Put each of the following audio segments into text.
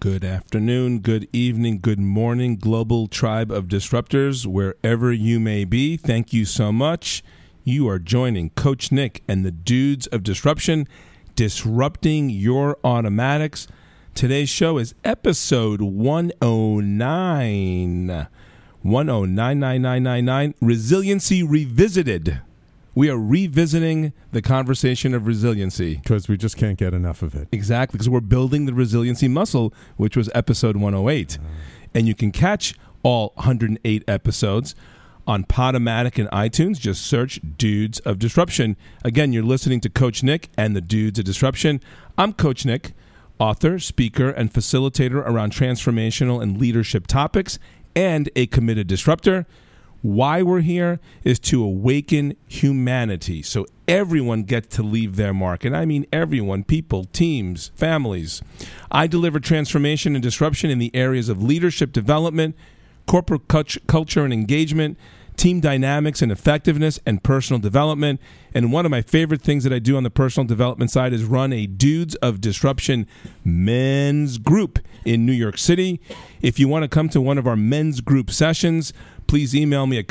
Good afternoon, good evening, good morning, global tribe of disruptors, wherever you may be. Thank you so much. You are joining Coach Nick and the Dudes of Disruption, disrupting your automatics. Today's show is episode 109. 1099999, Resiliency Revisited. We are revisiting the conversation of resiliency. Because we just can't get enough of it. Exactly, because we're building the resiliency muscle, which was episode 108. And you can catch all 108 episodes on Podomatic and iTunes. Just search Dudes of Disruption. Again, you're listening to Coach Nick and the Dudes of Disruption. I'm Coach Nick, author, speaker, and facilitator around transformational and leadership topics, and a committed disruptor. Why we're here is to awaken humanity so everyone gets to leave their mark. And I mean everyone, people, teams, families. I deliver transformation and disruption in the areas of leadership development, corporate culture and engagement, team dynamics and effectiveness, and personal development. And one of my favorite things that I do on the personal development side is run a Dudes of Disruption men's group in New York City. If you want to come to one of our men's group sessions, please email me at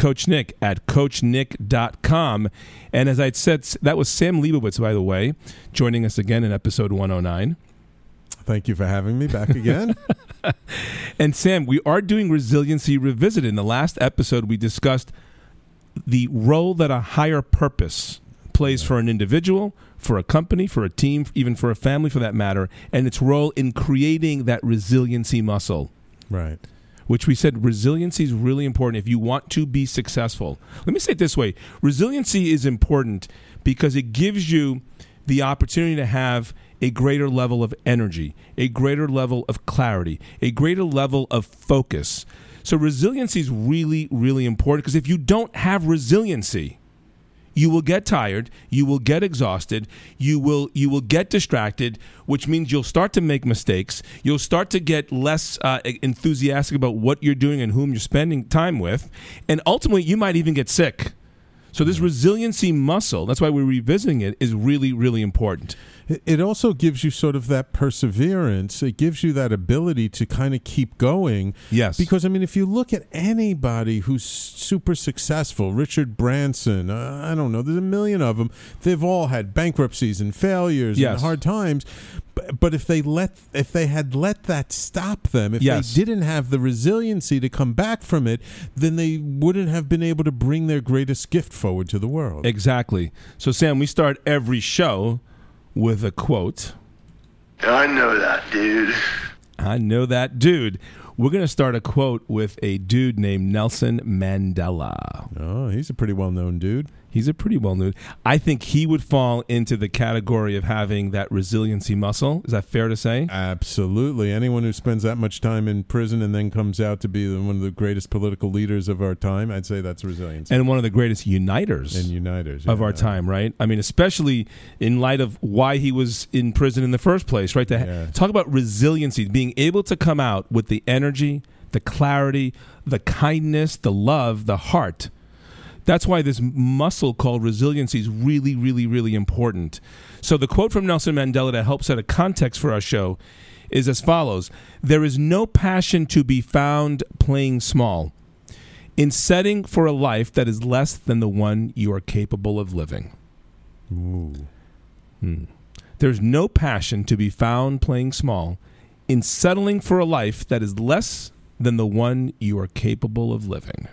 coachnick@coachnick.com. And as I said, that was Sam Leibowitz, by the way, joining us again in episode 109. Thank you for having me back again. And Sam, we are doing Resiliency Revisited. In the last episode, we discussed the role that a higher purpose plays for an individual, for a company, for a team, even for a family for that matter, and its role in creating that resiliency muscle. Right. Which we said resiliency is really important if you want to be successful. Let me say it this way. Resiliency is important because it gives you the opportunity to have a greater level of energy, a greater level of clarity, a greater level of focus. So resiliency is really, really important because if you don't have resiliency, you will get tired, you will get exhausted, you will get distracted, which means you'll start to make mistakes, you'll start to get less enthusiastic about what you're doing and whom you're spending time with, and ultimately you might even get sick. So this resiliency muscle, that's why we're revisiting it, is really, really important. It also gives you sort of that perseverance. It gives you that ability to kind of keep going. Yes. Because, I mean, if you look at anybody who's super successful, Richard Branson, I don't know, there's a million of them. They've all had bankruptcies and failures and hard times. But if they had let that stop them, if they didn't have the resiliency to come back from it, then they wouldn't have been able to bring their greatest gift forward to the world. Exactly. So, Sam, we start every show with a quote. I know that, dude. I know that, dude. We're going to start a quote with a dude named Nelson Mandela. Oh, he's a pretty well-known dude. He's a pretty well-known. I think he would fall into the category of having that resiliency muscle. Is that fair to say? Absolutely. Anyone who spends that much time in prison and then comes out to be one of the greatest political leaders of our time, I'd say that's resilience. And one of the greatest uniters of our time, right? I mean, especially in light of why he was in prison in the first place, right? Talk about resiliency, being able to come out with the energy, the clarity, the kindness, the love, the heart. That's why this muscle called resiliency is really, really, really important. So the quote from Nelson Mandela that helps set a context for our show is as follows. There is no passion to be found playing small in setting for a life that is less than the one you are capable of living. Ooh. There's no passion to be found playing small in settling for a life that is less than the one you are capable of living.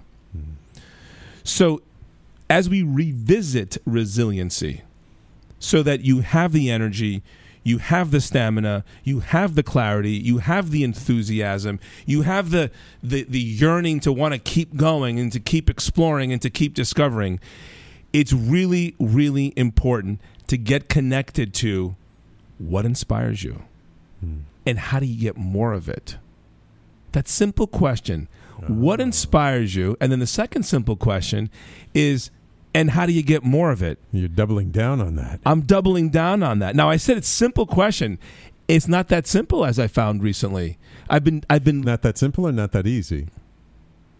So as we revisit resiliency so that you have the energy, you have the stamina, you have the clarity, you have the enthusiasm, you have the yearning to want to keep going and to keep exploring and to keep discovering, it's really, really important to get connected to what inspires you and how do you get more of it. That simple question. What inspires you? And then the second simple question is, and how do you get more of it? You're doubling down on that. I'm doubling down on that. Now, I said it's a simple question. It's not that simple, as I found recently. I've been not that simple or not that easy?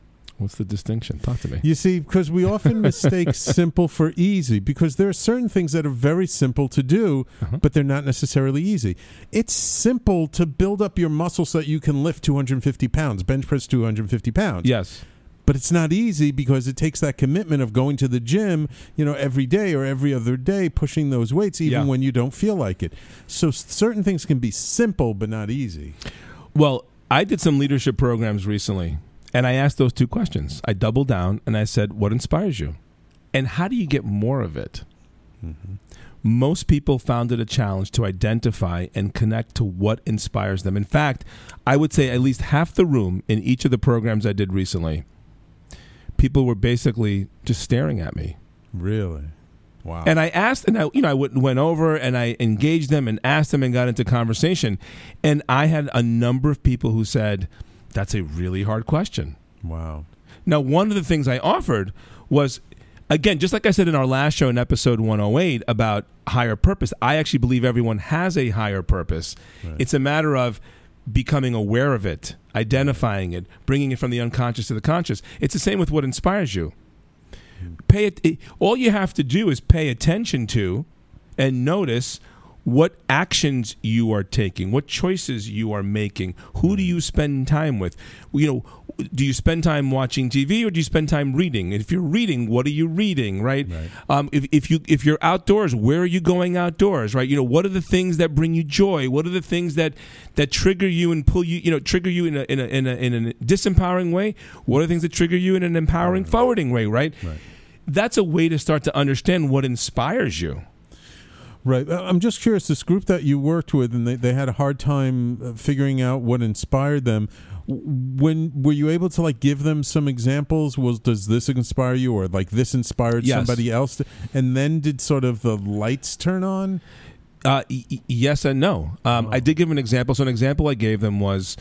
What's the distinction? Talk to me. You see, because we often mistake simple for easy, because there are certain things that are very simple to do, but they're not necessarily easy. It's simple to build up your muscle so that you can lift 250 pounds, bench press 250 pounds. Yes. But it's not easy because it takes that commitment of going to the gym, every day or every other day, pushing those weights, even when you don't feel like it. So certain things can be simple, but not easy. Well, I did some leadership programs recently, and I asked those two questions. I doubled down, and I said, what inspires you? And how do you get more of it? Mm-hmm. Most people found it a challenge to identify and connect to what inspires them. In fact, I would say at least half the room in each of the programs I did recently, people were basically just staring at me. Really? Wow. And I asked, and I went over and I engaged them and asked them and got into conversation. And I had a number of people who said, that's a really hard question. Wow. Now, one of the things I offered was, again, just like I said in our last show in episode 108 about higher purpose, I actually believe everyone has a higher purpose. Right. It's a matter of becoming aware of it, identifying it, bringing it from the unconscious to the conscious. It's the same with what inspires you. All you have to do is pay attention to and notice what actions you are taking, what choices you are making, who do you spend time with? Do you spend time watching TV or do you spend time reading? And if you're reading, what are you reading, right? If you're outdoors, where are you going outdoors, right? What are the things that bring you joy? What are the things that trigger you and pull you, trigger you in a disempowering way? What are the things that trigger you in an empowering, forwarding way, right? That's a way to start to understand what inspires you. Right. I'm just curious, this group that you worked with, and they had a hard time figuring out what inspired them. Were you able to give them some examples? Does this inspire you, or this inspired somebody else? And then did sort of the lights turn on? Yes and no. I did give an example. So an example I gave them was,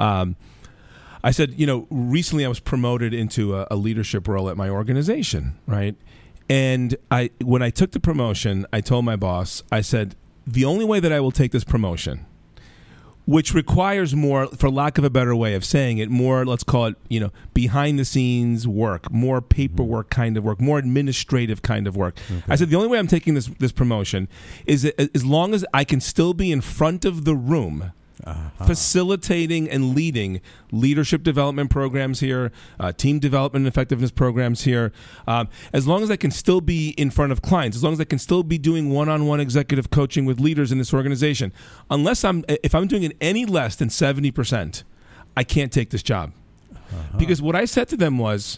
I said, recently I was promoted into a leadership role at my organization, right? And when I took the promotion, I told my boss, I said, the only way that I will take this promotion, which requires more, for lack of a better way of saying it, more, let's call it, behind the scenes work, more paperwork kind of work, more administrative kind of work. Okay. I said, the only way I'm taking this promotion is that as long as I can still be in front of the room, facilitating and leading leadership development programs here, team development and effectiveness programs here. As long as I can still be in front of clients, as long as I can still be doing one-on-one executive coaching with leaders in this organization, if I'm doing it any less than 70%, I can't take this job. Because what I said to them was,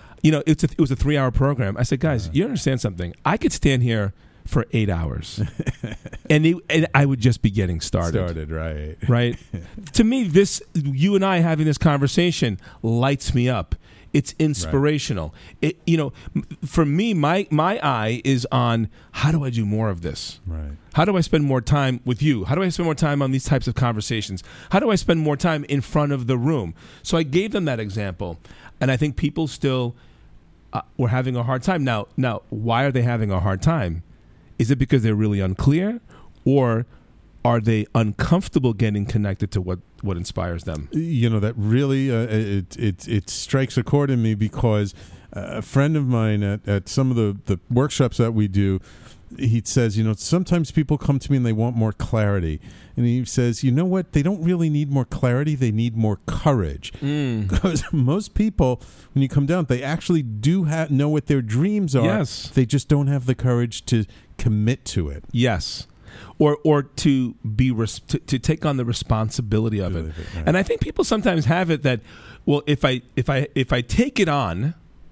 it was a 3-hour program. I said, guys, you understand something? I could stand here for 8 hours, and I would just be getting started. Right. To me, you and I having this conversation lights me up. It's inspirational. Right. For me, my eye is on how do I do more of this? Right. How do I spend more time with you? How do I spend more time on these types of conversations? How do I spend more time in front of the room? So I gave them that example, and I think people still were having a hard time. Now, why are they having a hard time? Is it because they're really unclear, or are they uncomfortable getting connected to what inspires them? That really it strikes a chord in me, because a friend of mine at some of the workshops that we do, he says, sometimes people come to me and they want more clarity. And he says, you know what? They don't really need more clarity. They need more courage. Because most people, when you come down, they actually do know what their dreams are. Yes. They just don't have the courage to commit to it. Yes. Or to be to take on the responsibility of it. Right. And I think people sometimes have it that, well, if I take it on,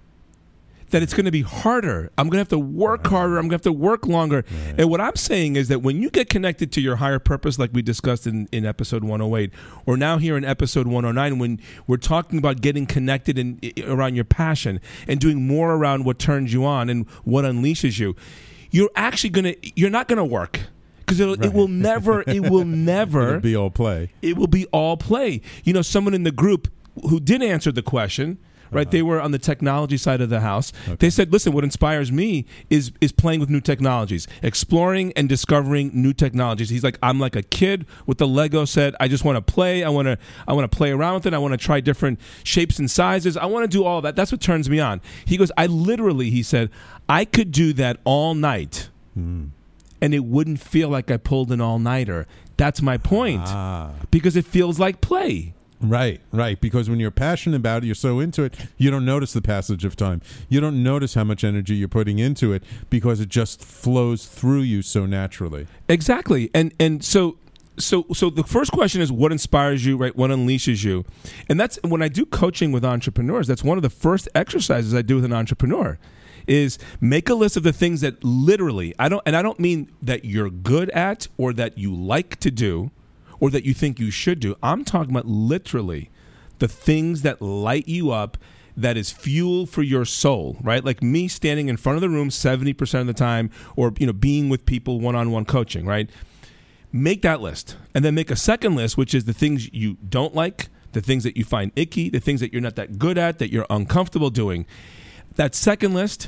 that it's going to be harder. I'm going to have to work harder. I'm going to have to work longer. Right. And what I'm saying is that when you get connected to your higher purpose, like we discussed in episode 108, or now here in episode 109, when we're talking about getting connected around your passion and doing more around what turns you on and what unleashes you, you're not going to work. Because it will never It'll be all play. It will be all play. Someone in the group who did answer the question, right? They were on the technology side of the house. Okay. They said, listen, what inspires me is playing with new technologies, exploring and discovering new technologies. He's like, I'm like a kid with the Lego set. I just want to play. I want to play around with it. I want to try different shapes and sizes. I want to do all that. That's what turns me on. He goes, he said, I could do that all night. And it wouldn't feel like I pulled an all-nighter. That's my point. Because it feels like play. Right. Because when you're passionate about it, you're so into it, you don't notice the passage of time. You don't notice how much energy you're putting into it because it just flows through you so naturally. Exactly. And so the first question is, what inspires you, right? What unleashes you? And that's when I do coaching with entrepreneurs, that's one of the first exercises I do with an entrepreneur. Is make a list of the things that literally, I don't mean that you're good at or that you like to do or that you think you should do. I'm talking about literally the things that light you up, that is fuel for your soul, right? Like me standing in front of the room 70% of the time, or being with people one-on-one coaching, right? Make that list, and then make a second list, which is the things you don't like, the things that you find icky, the things that you're not that good at, that you're uncomfortable doing. That second list,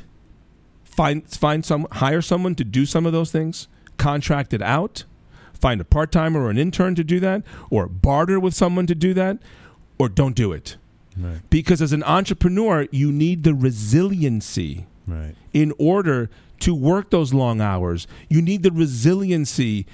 hire someone to do some of those things, contract it out, find a part-timer or an intern to do that, or barter with someone to do that, or don't do it. Right. Because as an entrepreneur, you need the resiliency in order to work those long hours. You need the resiliency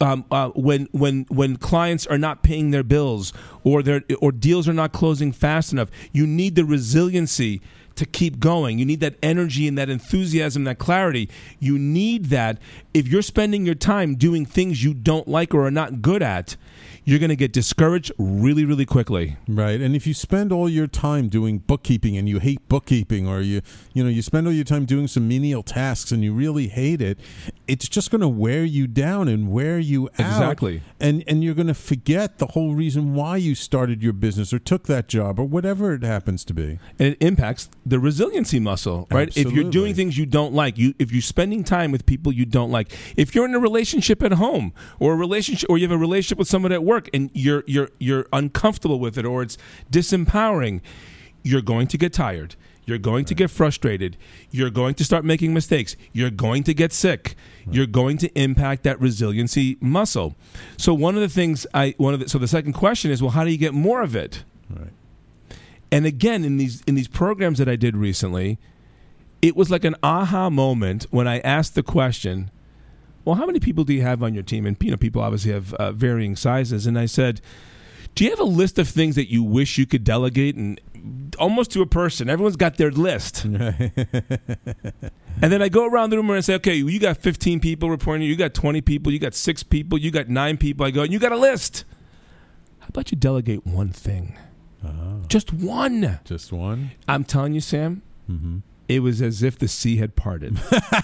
when clients are not paying their bills or deals are not closing fast enough. You need the resiliency to keep going. You need that energy and that enthusiasm, that clarity. You need that. If you're spending your time doing things you don't like or are not good at, you're going to get discouraged really, really quickly. Right. And if you spend all your time doing bookkeeping and you hate bookkeeping, or you spend all your time doing some menial tasks and you really hate it, it's just going to wear you down and wear you out. Exactly. And you're going to forget the whole reason why you started your business or took that job or whatever it happens to be. And it impacts the resiliency muscle, right? Absolutely. If you're doing things you don't like, if you're spending time with people you don't like, if you're in a relationship at home or you have a relationship with someone at work and you're uncomfortable with it, or it's disempowering, you're going to get tired. You're going to get frustrated. You're going to start making mistakes. You're going to get sick. You're going to impact that resiliency muscle. So so the second question is, well, how do you get more of it? Right. And again, in these programs that I did recently, it was like an aha moment when I asked the question, well, how many people do you have on your team? And people obviously have varying sizes. And I said, do you have a list of things that you wish you could delegate? And almost to a person, everyone's got their list. And then I go around the room and I say, okay, you got 15 people reporting, you got 20 people, you got 6 people, you got 9 people. I go, and you got a list. How about you delegate one thing? Just one. Just one? I'm telling you, Sam, it was as if the sea had parted.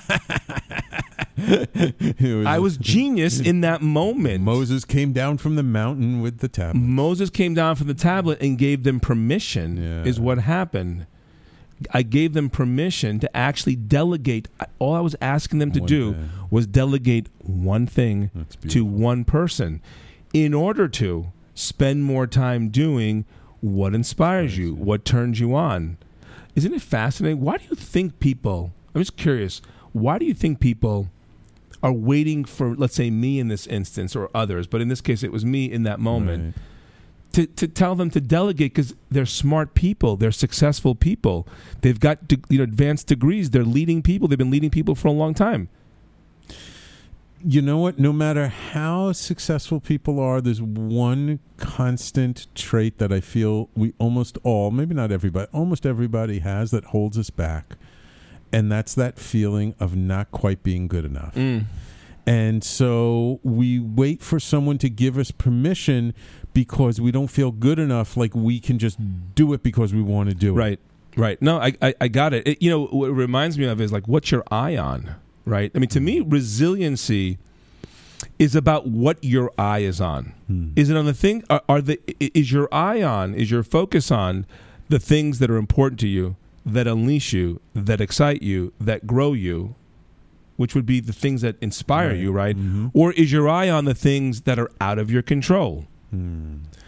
I was genius in that moment. Moses came down from the mountain with the tablet. Moses came down from the tablet and gave them permission, is what happened. I gave them permission to actually delegate. All I was asking them to do was delegate one thing to one person in order to spend more time doing what inspires you, what turns you on. Isn't it fascinating? Why do you think people, I'm just curious, why do you think people are waiting for, let's say, me in this instance or others, but in this case it was me in that moment, to tell them to delegate? Because they're smart people, they're successful people, they've got advanced degrees, they're leading people, they've been leading people for a long time. You know what? No matter how successful people are, there's one constant trait that I feel we almost all, maybe not everybody, almost everybody has that holds us back. And that's that feeling of not quite being good enough. And so we wait for someone to give us permission because we don't feel good enough, like we can just do it because we want to do it. Right. No, I got it. What it reminds me of is like, what's your eye on? Right? I mean, to me, resiliency is about what your eye is on. Is it on the thing? Is your eye on? Is your focus on the things that are important to you, that unleash you, that excite you, that grow you, which would be the things that inspire you, right? Or is your eye on the things that are out of your control?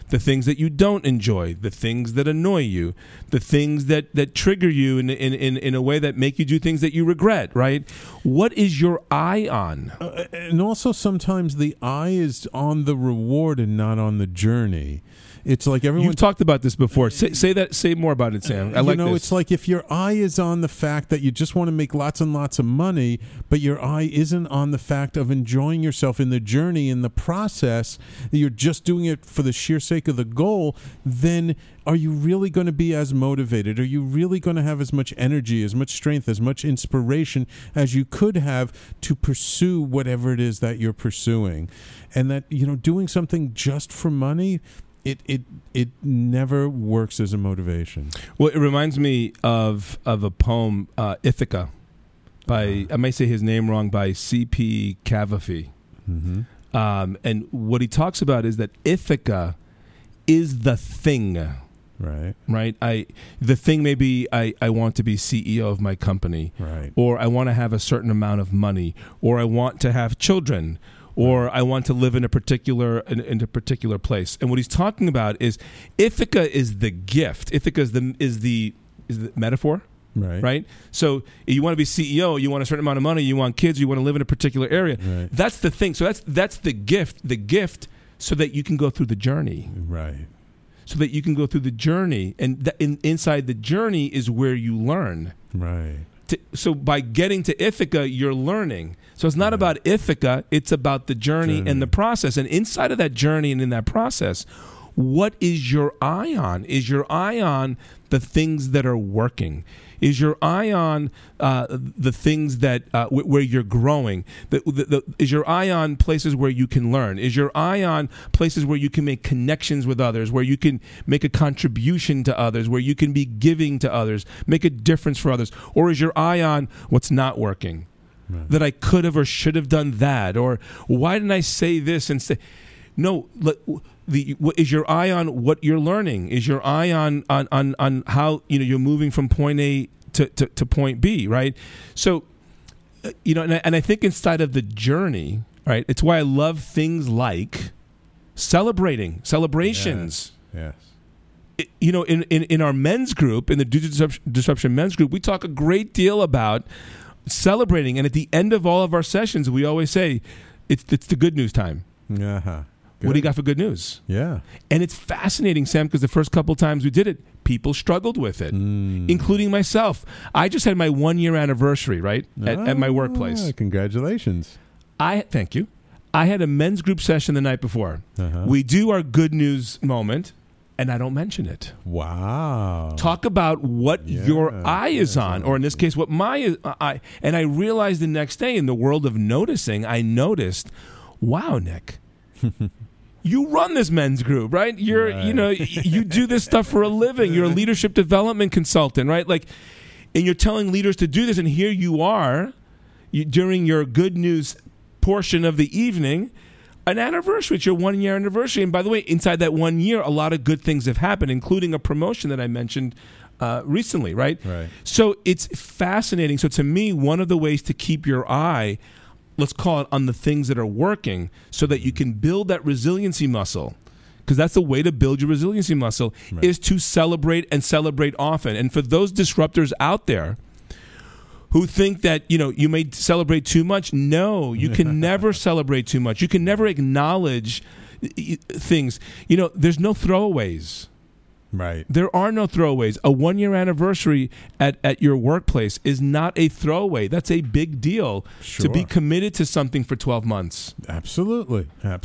the things that you don't enjoy, the things that annoy you, the things that trigger you in a way that make you do things that you regret, right? What is your eye on? And also sometimes the eye is on the reward and not on the journey. It's like everyone. You've talked about this before. Say more about it, Sam. I like this. It's like if your eye is on the fact that you just want to make lots and lots of money, but your eye isn't on the fact of enjoying yourself in the journey, in the process, you're just doing it for the sheer sake of the goal, then are you really going to be as motivated? Are you really going to have as much energy, as much strength, as much inspiration as you could have to pursue whatever it is that you're pursuing? And that, doing something just for money, it never works as a motivation. Well, it reminds me of a poem, Ithaca, by I may say his name wrong, by C.P. Cavafy. Mm-hmm. And what he talks about is that Ithaca is the thing. Right. The thing may be I want to be CEO of my company, right, or I want to have a certain amount of money, or I want to have children, or I want to live in a particular place. And what he's talking about is Ithaca is the gift. Ithaca is the metaphor. Right. So you want to be CEO, you want a certain amount of money, you want kids, you want to live in a particular area. Right. That's the thing. So that's the gift. The gift so that you can go through the journey. Right. So that you can go through the journey, and inside the journey is where you learn. Right. So by getting to Ithaca, you're learning. So it's not about Ithaca, it's about the journey and the process. And inside of that journey and in that process, what is your eye on? Is your eye on the things that are working? Is your eye on the things that where you're growing? Is your eye on places where you can learn? Is your eye on places where you can make connections with others, where you can make a contribution to others, where you can be giving to others, make a difference for others? Or is your eye on what's not working? Right. That I could have or should have done that? Or why didn't I say this instead? No, is your eye on what you're learning? Is your eye on how you're moving from point A to point B, right? So, and I think inside of the journey, right? It's why I love things like celebrations. Yes. In our men's group, in the Dudes of Disruption men's group, we talk a great deal about celebrating, and at the end of all of our sessions, we always say it's the good news time. Uh-huh. Good. What do you got for good news? Yeah. And it's fascinating, Sam, because the first couple times we did it, people struggled with it, including myself. I just had my 1-year anniversary, right, at my workplace. Congratulations. Thank you. I had a men's group session the night before. Uh-huh. We do our good news moment, and I don't mention it. Wow. Talk about what your eye is on, or in this case, what my eye. And I realized the next day in the world of noticing, I noticed, wow, Nick, you run this men's group, right? You do this stuff for a living. You're a leadership development consultant, right? And you're telling leaders to do this, and here you are, during your good news portion of the evening, an anniversary. It's your 1-year anniversary. And by the way, inside that 1 year, a lot of good things have happened, including a promotion that I mentioned recently, right? So it's fascinating. So to me, one of the ways to keep your eye, let's call it, on the things that are working, so that you can build that resiliency muscle, because that's the way to build your resiliency muscle, is to celebrate and celebrate often. And for those disruptors out there who think that you may celebrate too much, no, you can never celebrate too much. You can never acknowledge things. There's no throwaways. Right. There are no throwaways. A 1-year anniversary at your workplace is not a throwaway. That's a big deal. Sure. To be committed to something for 12 months. Absolutely.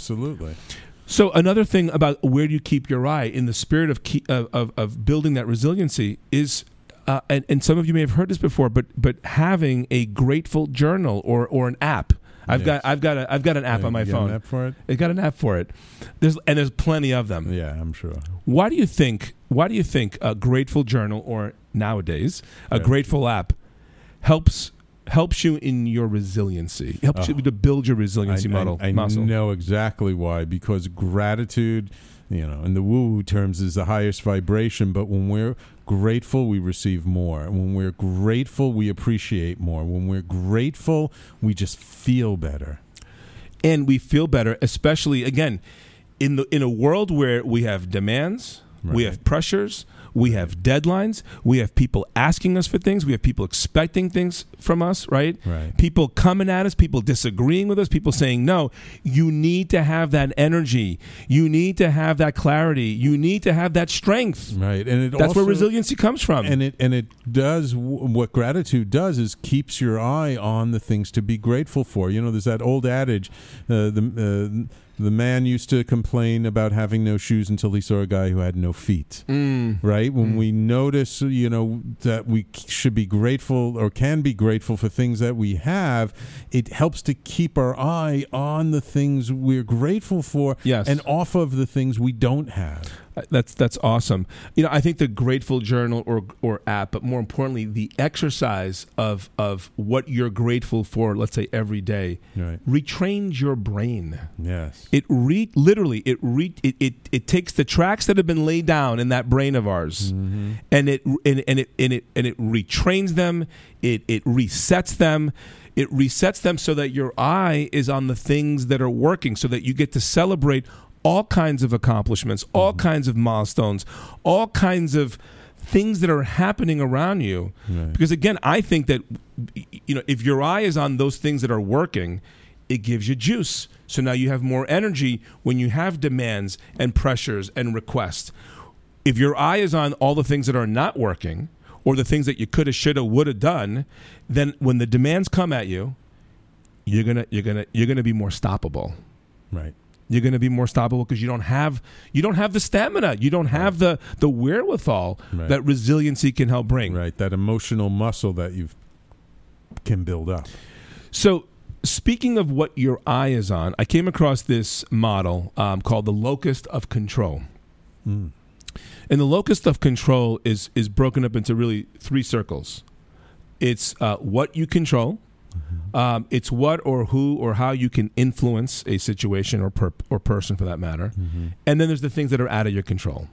So another thing about where do you keep your eye in the spirit of building that resiliency is, and some of you may have heard this before, but having a grateful journal or an app. I've got an app on my phone. An app for it? I've got an app for it. There's plenty of them. Yeah, I'm sure. Why do you think a grateful journal, or nowadays a grateful app, helps you in your resiliency? Helps you to build your resiliency muscle. I know exactly why. Because gratitude, in the woo-woo terms, is the highest vibration. But when we're grateful, we receive more. When we're grateful, we appreciate more. When we're grateful, we just feel better. And we feel better, especially, again, in a world where we have demands, we have pressures, we have deadlines, we have people asking us for things, we have people expecting things from us, right? People coming at us, people disagreeing with us, people saying no. You need to have that energy. You need to have that clarity. You need to have that strength. Right, and that's where resiliency comes from. And it does what gratitude does is keeps your eye on the things to be grateful for. You know, there's that old adage, the man used to complain about having no shoes until he saw a guy who had no feet. Right? When we notice, you know, that we should be grateful or can be grateful for things that we have, it helps to keep our eye on the things we're grateful for and off of the things we don't have. That's awesome. You know, I think the Grateful Journal or app, but more importantly, the exercise of what you're grateful for, let's say every day, retrains your brain. Yes. It takes the tracks that have been laid down in that brain of ours, and it retrains them. It resets them. It resets them so that your eye is on the things that are working, so that you get to celebrate all kinds of accomplishments, all kinds of milestones, all kinds of things that are happening around you. Because again, I think that, you know, if your eye is on those things that are working, it gives you juice. So now you have more energy when you have demands and pressures and requests. If your eye is on all the things that are not working, or the things that you coulda, shoulda, woulda done, then when the demands come at you, you're gonna be more stoppable. Right. You're going to be more stoppable because you don't have the stamina. You don't have the wherewithal that resiliency can help bring. Right, that emotional muscle that you can build up. So speaking of what your eye is on, I came across this model called the locus of control. And the locus of control is broken up into really three circles. It's what you control. It's what or who or how you can influence a situation or person for that matter. And then there's the things that are out of your control.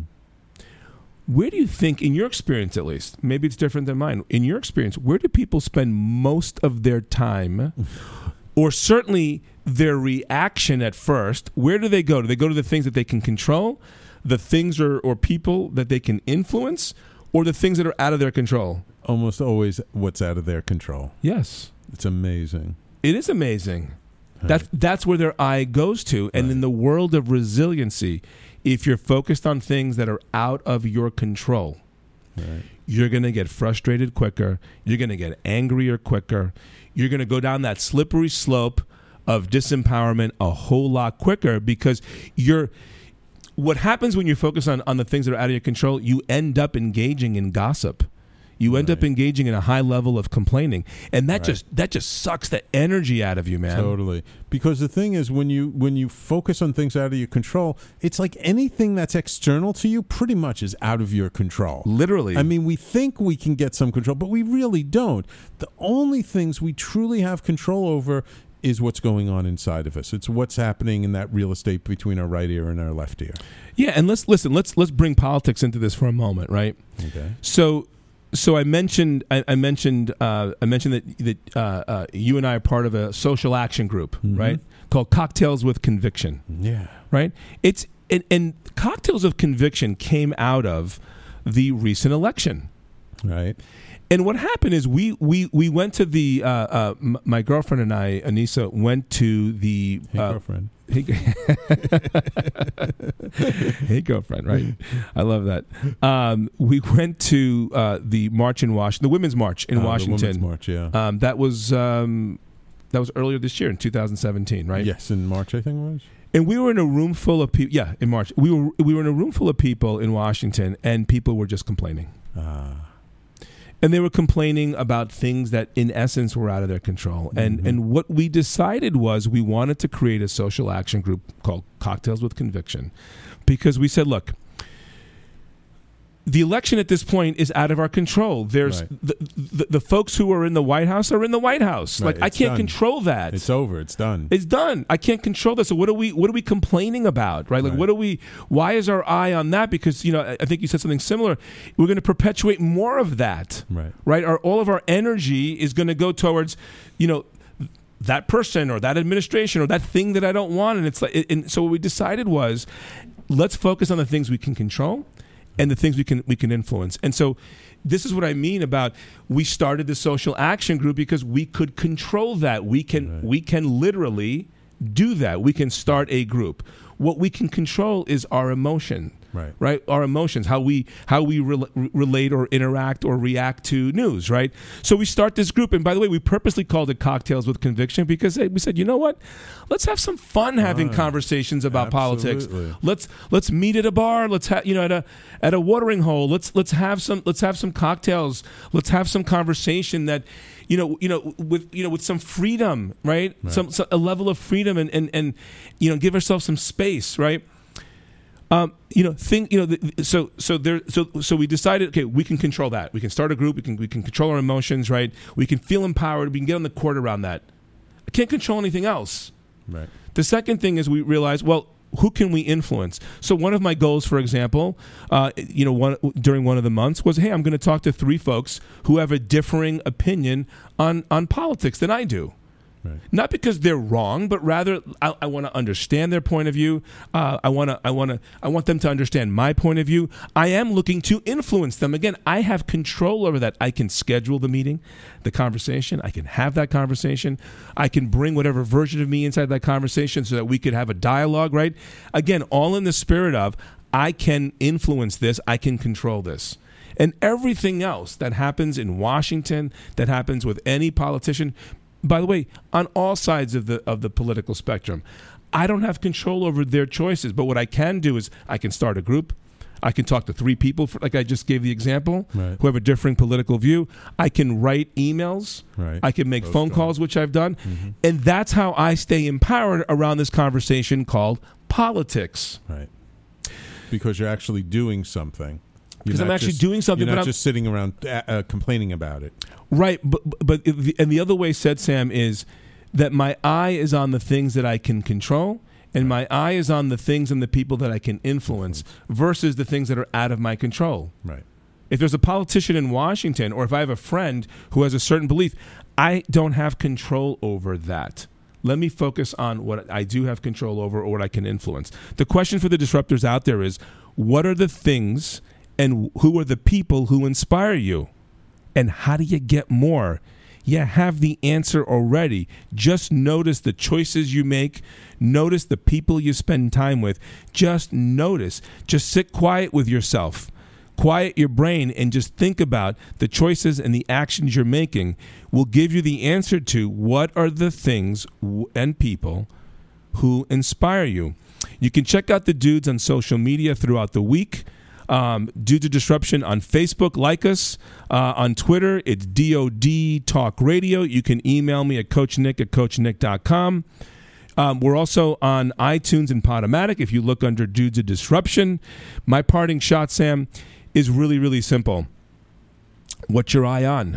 Where do you think, in your experience at least, maybe it's different than mine, in your experience, where do people spend most of their time, or certainly their reaction at first? Where do they go? Do they go to the things that they can control, the things or people that they can influence, or the things that are out of their control? Almost always what's out of their control. Yes. It's amazing. It is amazing. That's where their eye goes to. And in the world of resiliency, if you're focused on things that are out of your control, you're going to get frustrated quicker. You're going to get angrier quicker. You're going to go down that slippery slope of disempowerment a whole lot quicker, because what happens when you focus on the things that are out of your control, you end up engaging in gossip. You end up engaging in a high level of complaining, and that just sucks the energy out of you, man. Totally. Because the thing is, when you focus on things out of your control, it's like anything that's external to you pretty much is out of your control. Literally. I mean, we think we can get some control, but we really don't. The only things we truly have control over is what's going on inside of us. It's what's happening in that real estate between our right ear and our left ear. Yeah, and let's bring politics into this for a moment, right? Okay. So I mentioned that you and I are part of a social action group, right? Called Cocktails with Conviction. Yeah. Right? And Cocktails of Conviction came out of the recent election. Right. And what happened is we went to the my girlfriend and I, Anissa, went to the girlfriend. Hey, girlfriend, right? I love that. We went to the march in Washington, the Women's March in Washington. The Women's March, yeah. That was earlier this year in 2017, right? Yes, in March, I think it was. And we were in a room full of people. Yeah, in March, we were in a room full of people in Washington, and people were just complaining. And they were complaining about things that, in essence, were out of their control. And what we decided was we wanted to create a social action group called Cocktails with Conviction, because we said, look, the election at this point is out of our control. There's the folks who are in the White House are in the White House. Like, I can't control that. It's over. It's done. It's done. I can't control that. So what are we complaining about? Right? Like, why is our eye on that? Because, I think you said something similar. We're going to perpetuate more of that. Right. Right? All of our energy is going to go towards, that person or that administration or that thing that I don't want. And it's like, and so what we decided was, let's focus on the things we can control and the things we can influence. And so this is what I mean about, we started the social action group because we could control that. We can literally do that. We can start a group. What we can control is our emotion. Right. Our emotions, how we relate or interact or react to news, right? So we start this group, and by the way, we purposely called it Cocktails with Conviction because we said, you know what? Let's have some fun having conversations about politics. Let's meet at a bar. Let's have at a watering hole. Let's have some cocktails. Let's have some conversation that with some freedom, right? Some a level of freedom and give ourselves some space, right? So we decided, okay, we can control that. We can start a group. We can control our emotions, right? We can feel empowered. We can get on the court around that. I can't control anything else. Right. The second thing is we realized, well, who can we influence? So one of my goals, for example, during one of the months was, hey, I'm going to talk to 3 folks who have a differing opinion on politics than I do. Right. Not because they're wrong, but rather I want to understand their point of view. I want them to understand my point of view. I am looking to influence them. Again, I have control over that. I can schedule the meeting, the conversation. I can have that conversation. I can bring whatever version of me inside that conversation so that we could have a dialogue, right? Again, all in the spirit of, I can influence this. I can control this. And everything else that happens in Washington, that happens with any politician, by the way, on all sides of the political spectrum, I don't have control over their choices. But what I can do is I can start a group. I can talk to 3 people, like I just gave the example, who have a differing political view. I can write emails. Right. I can make phone calls, which I've done. Mm-hmm. And that's how I stay empowered around this conversation called politics. Right. Because you're actually doing something. Because I'm actually doing something. You're not just sitting around complaining about it. Right. But the other way said, Sam, is that my eye is on the things that I can control, and my eye is on the things and the people that I can influence versus the things that are out of my control. Right. If there's a politician in Washington, or if I have a friend who has a certain belief, I don't have control over that. Let me focus on what I do have control over or what I can influence. The question for the disruptors out there is, what are the things and who are the people who inspire you? And how do you get more? You have the answer already. Just notice the choices you make. Notice the people you spend time with. Just notice. Just sit quiet with yourself. Quiet your brain and just think about the choices and the actions you're making will give you the answer to what are the things and people who inspire you. You can check out the dudes on social media throughout the week. Dudes of Disruption on Facebook, like us. On Twitter, it's DOD Talk Radio. You can email me at coachnick@coachnick.com. We're also on iTunes and Podomatic if you look under Dudes of Disruption. My parting shot, Sam, is really, really simple. What's your eye on?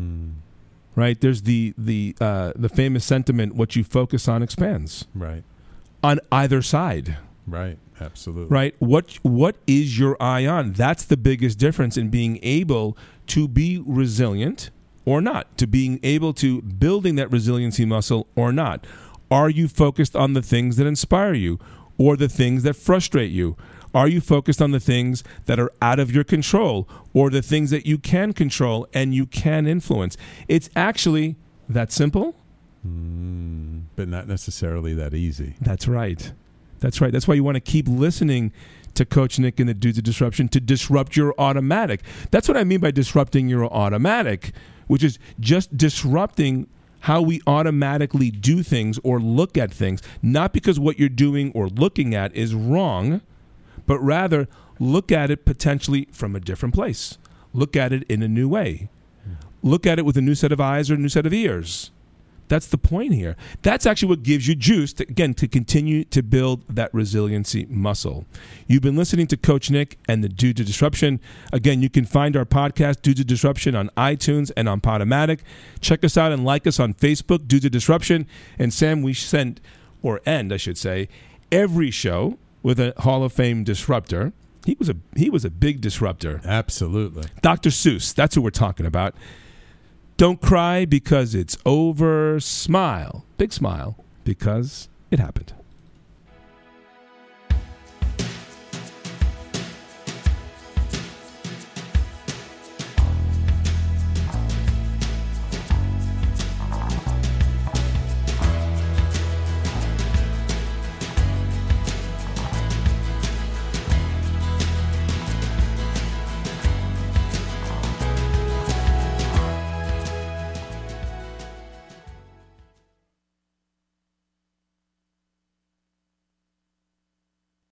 Right? There's the famous sentiment, what you focus on expands. Right. On either side. Right. Absolutely. Right. What is your eye on? That's the biggest difference in being able to be resilient or not, to being able to building that resiliency muscle or not. Are you focused on the things that inspire you or the things that frustrate you? Are you focused on the things that are out of your control or the things that you can control and you can influence? It's actually that simple. But not necessarily that easy. That's right. That's right. That's why you want to keep listening to Coach Nick and the Dudes of Disruption to disrupt your automatic. That's what I mean by disrupting your automatic, which is just disrupting how we automatically do things or look at things, not because what you're doing or looking at is wrong, but rather look at it potentially from a different place. Look at it in a new way. Look at it with a new set of eyes or a new set of ears. That's the point here. That's actually what gives you juice, to continue to build that resiliency muscle. You've been listening to Coach Nick and the Dudes of Disruption. Again, you can find our podcast, Dudes of Disruption, on iTunes and on Podomatic. Check us out and like us on Facebook, Dudes of Disruption. And Sam, we end every show with a Hall of Fame disruptor. He was a big disruptor. Absolutely. Dr. Seuss, that's who we're talking about. Don't cry because it's over. Smile. Big smile because it happened.